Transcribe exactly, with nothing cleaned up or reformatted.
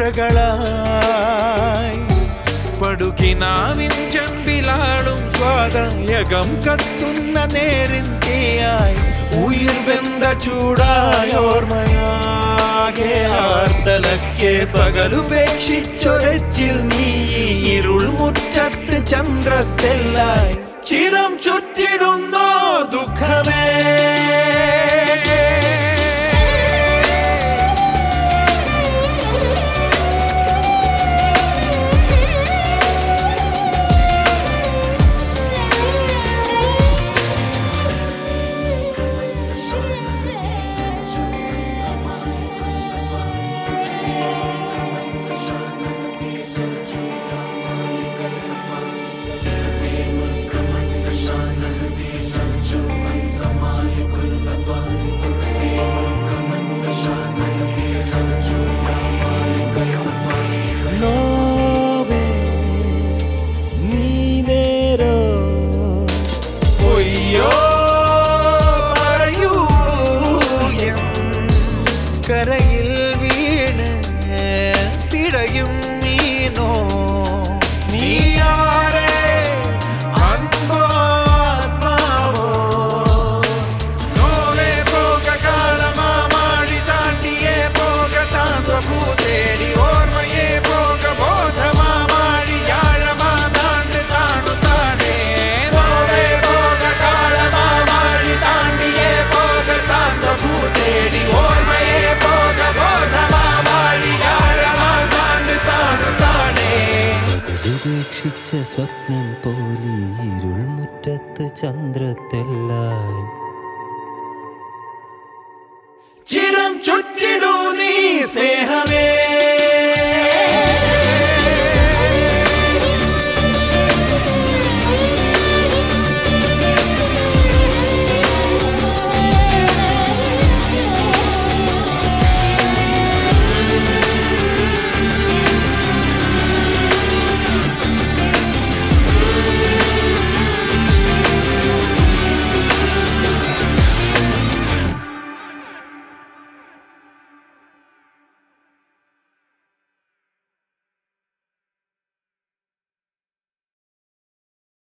പുഴകളായി പടുകിനാവിൻ ചെമ്പിലാടും സ്വാദയകം കത്തുന്ന നേരിൻ തീയായി ഉയിർ വെന്ത ചൂടായോർമ്മയാകെ ആർത്തലക്കെ പകലുപേക്ഷിച്ചൊരച്ചിൽ നീ ഇരുൾ മുറ്റത്ത് ചന്ദ്രത്തെല്ലായി ചിരം ചുറ്റിടുന്നോ ദുഃഖമേ കരയിൽ വീണ് പിടയും നീനോ നീയാരെ അൻപോ ആത്മാവോ നോവേ പോക കാളമാടി താണ്ടിയേ പോക സാന്ത്വഭൂതേടി ഓർമ്മയേ പോക ബോധമാടി യാഴമാ താണ്ട് താണു താണേ നോവേ പോക കാളമാടി താണ്ടിയേ പോക സാന്ത്വഭൂതേടി ഓർമ്മയേ ഉപേക്ഷിച്ച സ്വപ്നം പോലെ ഇരുൾ മുറ്റത്ത് ചന്ദ്രത്തെല്ലായി ചിരം ചുറ്റിടൂ നീ സ്നേഹമേ.